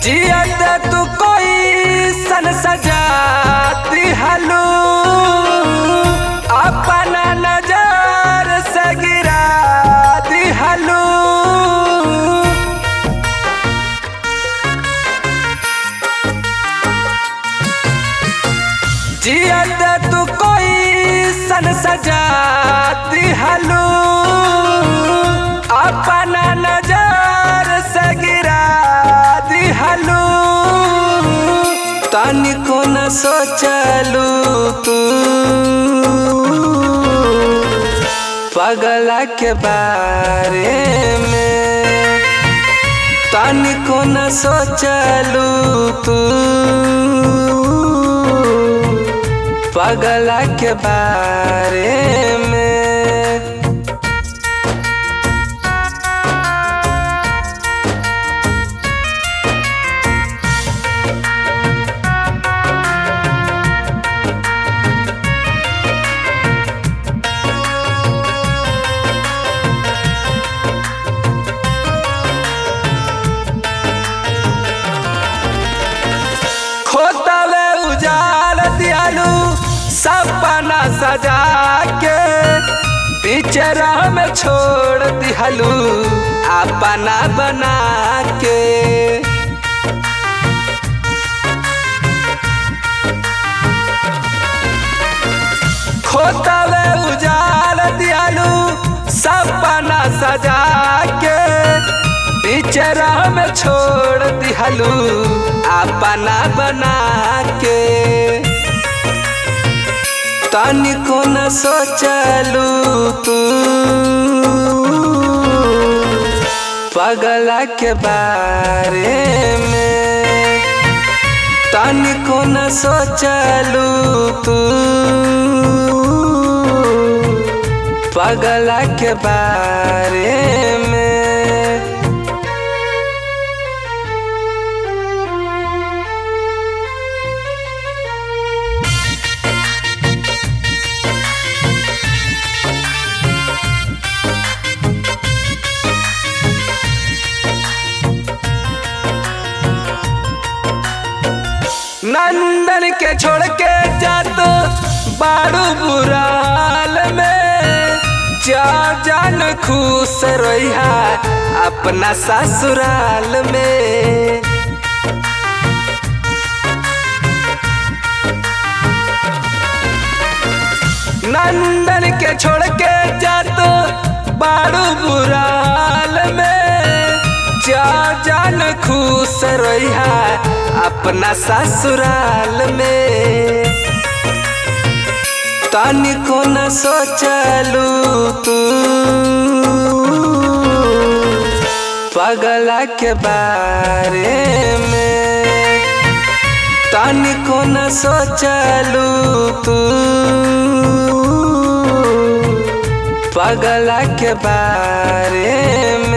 जियत तू कोई सन सजाती हलू अपना नजर से गिरा दी हलू। जियत तू कोई सन सजाती हलू अपना नजर से गिरा दी हलू। तनिको न सोचलू तू पगला के बारे में, तनिको न सोचलू तू पगला के बारे में। खोतवे उजाल दियालू सपना सजा के, पीछे राह में छोड़ दिहलू अपना बना के। खोतवे उजाल दियालू सपना सजा के, पीछे राह में छोड़ दिहलू अपना बना के। तनिको न सोचलू तू पगला के बारे में, तनिको न सोचलू तू पगला के बारे में। नंदन के छोड़ के जात बारू बुरा हाल में, जा जान खुश रहिया अपना ससुराल में। नंदन के छोड़ के जात बारू बुरा हाल में, जा जान खुश रहिया अपना ससुराल में। तनिको न सोचलू तू पगला के बारे में, तनिको न सोचलू तू पगला के बारे में।